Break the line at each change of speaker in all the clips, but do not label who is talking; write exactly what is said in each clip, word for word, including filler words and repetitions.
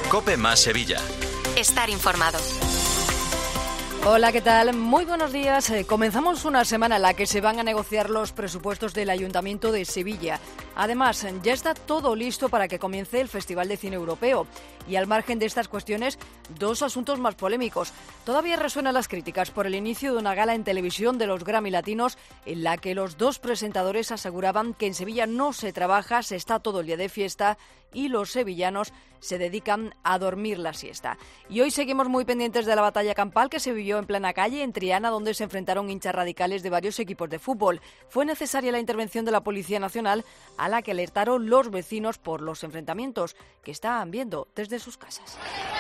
COPE más Sevilla.
Estar informado.
Hola, ¿qué tal? Muy buenos días. Eh, comenzamos una semana en la que se van a negociar los presupuestos del Ayuntamiento de Sevilla. Además, ya está todo listo para que comience el Festival de Cine Europeo. Y al margen de estas cuestiones, dos asuntos más polémicos. Todavía resuenan las críticas por el inicio de una gala en televisión de los Grammy Latinos en la que los dos presentadores aseguraban que en Sevilla no se trabaja, se está todo el día de fiesta y los sevillanos se dedican a dormir la siesta. Y hoy seguimos muy pendientes de la batalla campal que se vivió en plena calle en Triana, donde se enfrentaron hinchas radicales de varios equipos de fútbol. Fue necesaria la intervención de la Policía Nacional, a la que alertaron los vecinos por los enfrentamientos que estaban viendo desde sus casas.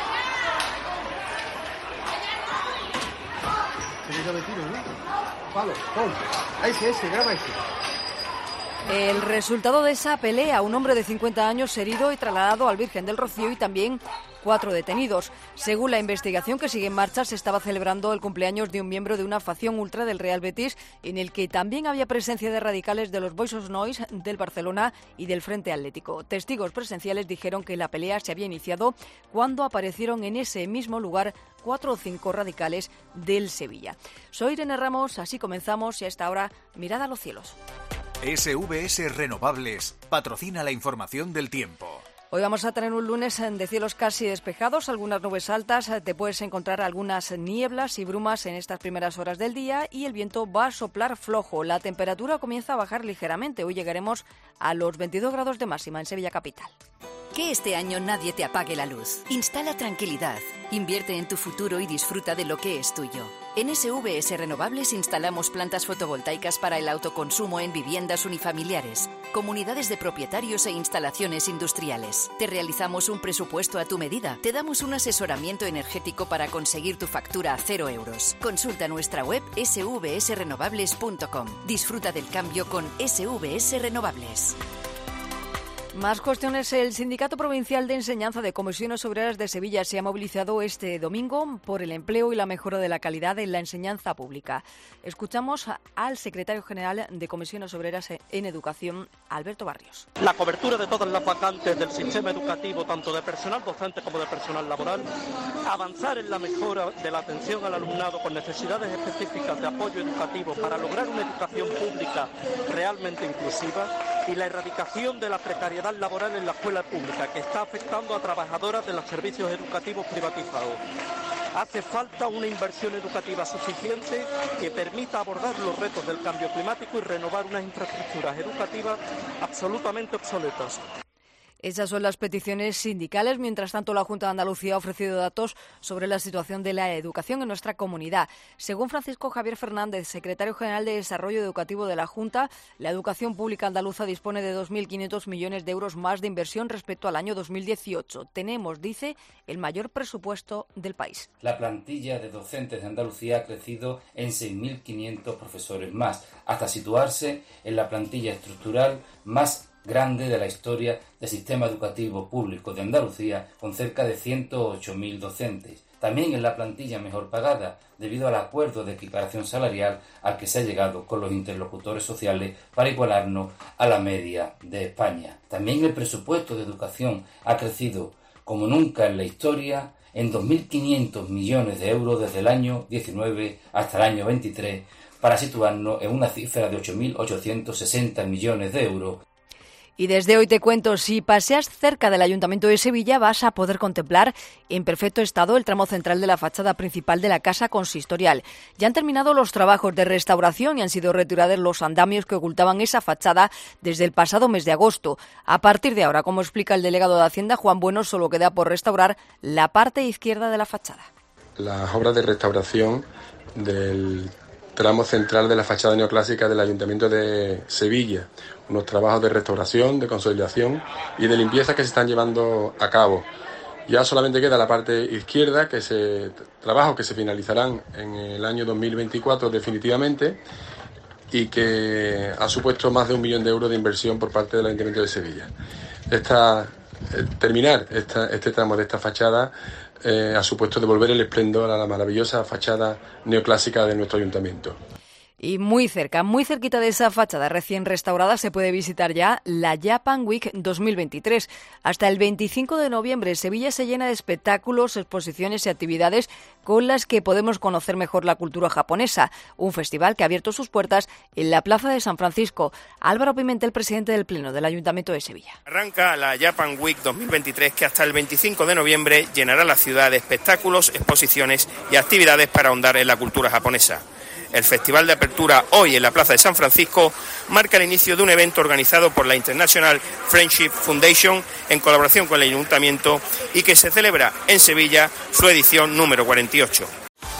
El resultado de esa pelea, un hombre de cincuenta años herido y trasladado al Virgen del Rocío y también cuatro detenidos. Según la investigación que sigue en marcha, se estaba celebrando el cumpleaños de un miembro de una facción ultra del Real Betis, en el que también había presencia de radicales de los Boys of Noise, del Barcelona y del Frente Atlético. Testigos presenciales dijeron que la pelea se había iniciado cuando aparecieron en ese mismo lugar cuatro o cinco radicales del Sevilla. Soy Irene Ramos, así comenzamos y a esta hora, mirad a los cielos.
S V S Renovables patrocina la información del tiempo.
Hoy vamos a tener un lunes de cielos casi despejados, algunas nubes altas, te puedes encontrar algunas nieblas y brumas en estas primeras horas del día y el viento va a soplar flojo. La temperatura comienza a bajar ligeramente, hoy llegaremos a los veintidós grados de máxima en Sevilla capital.
Que este año nadie te apague la luz. Instala tranquilidad, invierte en tu futuro y disfruta de lo que es tuyo. En S V S Renovables instalamos plantas fotovoltaicas para el autoconsumo en viviendas unifamiliares, comunidades de propietarios e instalaciones industriales. Te realizamos un presupuesto a tu medida. Te damos un asesoramiento energético para conseguir tu factura a cero euros. Consulta nuestra web s v s renovables punto com. Disfruta del cambio con S V S Renovables.
Más cuestiones. El Sindicato Provincial de Enseñanza de Comisiones Obreras de Sevilla se ha movilizado este domingo por el empleo y la mejora de la calidad en la enseñanza pública. Escuchamos al secretario general de Comisiones Obreras en Educación, Alberto Barrios.
La cobertura de todas las vacantes del sistema educativo, tanto de personal docente como de personal laboral, avanzar en la mejora de la atención al alumnado con necesidades específicas de apoyo educativo para lograr una educación pública realmente inclusiva y la erradicación de la precariedad laboral en la escuela pública, que está afectando a trabajadoras de los servicios educativos privatizados. Hace falta una inversión educativa suficiente que permita abordar los retos del cambio climático y renovar unas infraestructuras educativas absolutamente obsoletas.
Esas son las peticiones sindicales. Mientras tanto, la Junta de Andalucía ha ofrecido datos sobre la situación de la educación en nuestra comunidad. Según Francisco Javier Fernández, secretario general de Desarrollo Educativo de la Junta, la educación pública andaluza dispone de dos mil quinientos millones de euros más de inversión respecto al año dos mil dieciocho. Tenemos, dice, el mayor presupuesto del país.
La plantilla de docentes de Andalucía ha crecido en seis mil quinientos profesores más, hasta situarse en la plantilla estructural más grande de la historia del sistema educativo público de Andalucía, con cerca de ciento ocho mil docentes. También es la plantilla mejor pagada, debido al acuerdo de equiparación salarial al que se ha llegado con los interlocutores sociales para igualarnos a la media de España. También el presupuesto de educación ha crecido como nunca en la historia, en dos mil quinientos millones de euros desde el año diecinueve hasta el año veintitrés, para situarnos en una cifra de ocho mil ochocientos sesenta millones de euros.
Y desde hoy te cuento, si paseas cerca del Ayuntamiento de Sevilla vas a poder contemplar en perfecto estado el tramo central de la fachada principal de la Casa Consistorial. Ya han terminado los trabajos de restauración y han sido retirados los andamios que ocultaban esa fachada desde el pasado mes de agosto. A partir de ahora, como explica el delegado de Hacienda, Juan Bueno, solo queda por restaurar la parte izquierda de la fachada.
Las obras de restauración del tramo central de la fachada neoclásica del Ayuntamiento de Sevilla, unos trabajos de restauración, de consolidación y de limpieza que se están llevando a cabo. Ya solamente queda la parte izquierda, que se trabajos que se finalizarán en el año dos mil veinticuatro definitivamente y que ha supuesto más de un millón de euros de inversión por parte del Ayuntamiento de Sevilla. Esta, eh, terminar esta, este tramo de esta fachada eh, ha supuesto devolver el esplendor a la maravillosa fachada neoclásica de nuestro ayuntamiento.
Y muy cerca, muy cerquita de esa fachada recién restaurada se puede visitar ya la Japan Week dos mil veintitrés. Hasta el veinticinco de noviembre, Sevilla se llena de espectáculos, exposiciones y actividades con las que podemos conocer mejor la cultura japonesa. Un festival que ha abierto sus puertas en la Plaza de San Francisco. Álvaro Pimentel, presidente del Pleno del Ayuntamiento de Sevilla.
Arranca la Japan Week dos mil veintitrés, que hasta el veinticinco de noviembre llenará la ciudad de espectáculos, exposiciones y actividades para ahondar en la cultura japonesa. El festival de apertura hoy en la Plaza de San Francisco marca el inicio de un evento organizado por la International Friendship Foundation en colaboración con el Ayuntamiento y que se celebra en Sevilla su edición número cuarenta y ocho.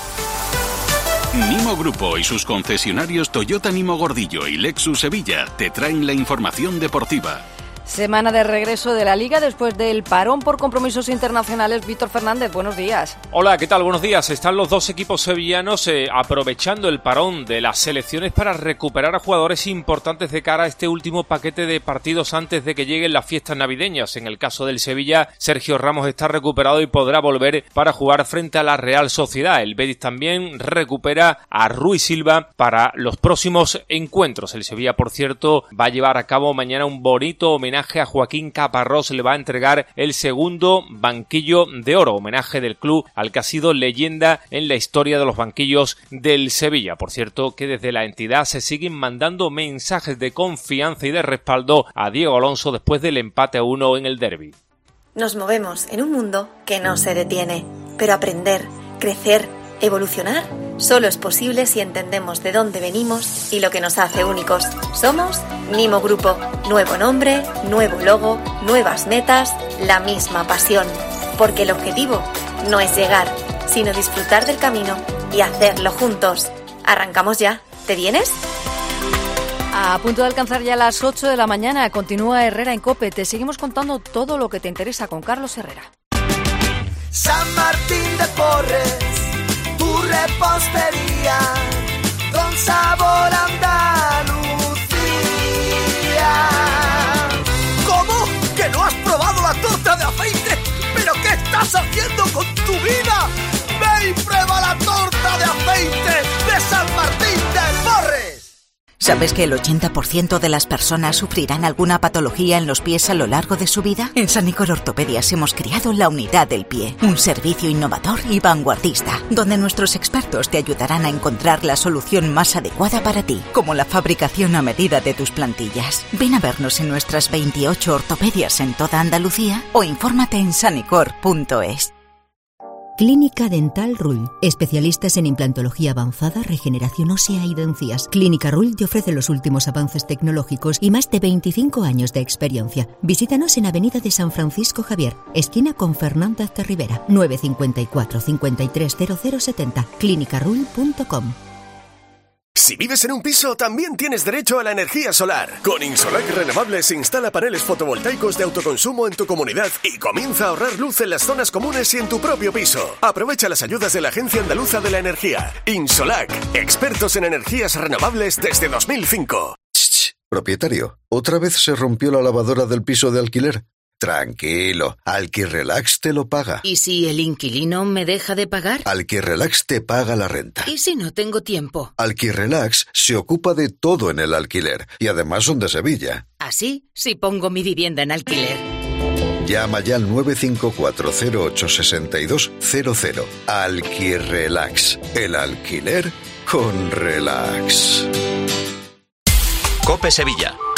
Nimo Grupo y sus concesionarios Toyota Nimo Gordillo y Lexus Sevilla te traen la información deportiva.
Semana de regreso de la Liga después del parón por compromisos internacionales. Víctor Fernández, buenos días.
Hola, ¿qué tal? Buenos días. Están los dos equipos sevillanos eh, aprovechando el parón de las selecciones para recuperar a jugadores importantes de cara a este último paquete de partidos antes de que lleguen las fiestas navideñas. En el caso del Sevilla, Sergio Ramos está recuperado y podrá volver para jugar frente a la Real Sociedad. El Betis también recupera a Rui Silva para los próximos encuentros. El Sevilla, por cierto, va a llevar a cabo mañana un bonito homenaje a Joaquín Caparrós. Le va a entregar el segundo banquillo de oro, homenaje del club al que ha sido leyenda en la historia de los banquillos del Sevilla. Por cierto, que desde la entidad se siguen mandando mensajes de confianza y de respaldo a Diego Alonso después del empate a uno en el derbi.
Nos movemos en un mundo que no se detiene, pero aprender, crecer, evolucionar solo es posible si entendemos de dónde venimos y lo que nos hace únicos. Somos Nimo Grupo. Nuevo nombre, nuevo logo, nuevas metas, la misma pasión. Porque el objetivo no es llegar, sino disfrutar del camino y hacerlo juntos. Arrancamos ya. ¿Te vienes?
A punto de alcanzar ya las ocho de la mañana, continúa Herrera en COPE. Te seguimos contando todo lo que te interesa con Carlos Herrera.
San Martín de Porres, tu repostería, con sabor a Andalucía. ¿Cómo? ¿Que no has probado la torta de aceite? ¿Pero qué estás haciendo con tu vida? Ve y prueba la torta de aceite de San Martín de Porres.
¿Sabes que el ochenta por ciento de las personas sufrirán alguna patología en los pies a lo largo de su vida? En Sanicor Ortopedias hemos creado la Unidad del Pie, un servicio innovador y vanguardista, donde nuestros expertos te ayudarán a encontrar la solución más adecuada para ti, como la fabricación a medida de tus plantillas. Ven a vernos en nuestras veintiocho ortopedias en toda Andalucía o infórmate en sanicor punto es.
Clínica Dental Rull. Especialistas en implantología avanzada, regeneración ósea y dentías. Clínica Rull te ofrece los últimos avances tecnológicos y más de veinticinco años de experiencia. Visítanos en Avenida de San Francisco Javier, esquina con Fernández de Rivera, nueve cinco cuatro, cinco tres cero cero siete cero, clínica rull punto com.
Si vives en un piso, también tienes derecho a la energía solar. Con Insolac Renovables instala paneles fotovoltaicos de autoconsumo en tu comunidad y comienza a ahorrar luz en las zonas comunes y en tu propio piso. Aprovecha las ayudas de la Agencia Andaluza de la Energía. Insolac, expertos en energías renovables desde dos mil cinco.
Shh, propietario, ¿otra vez se rompió la lavadora del piso de alquiler? Tranquilo, Alquirrelax te lo paga.
¿Y si el inquilino me deja de pagar?
Alquirrelax te paga la renta.
¿Y si no tengo tiempo?
Alquirrelax se ocupa de todo en el alquiler y además son de Sevilla.
¿Así? Si pongo mi vivienda en alquiler.
Llama ya al nueve cinco cuatro cero ocho seis dos cero cero. Alquirrelax, el alquiler con relax.
COPE Sevilla.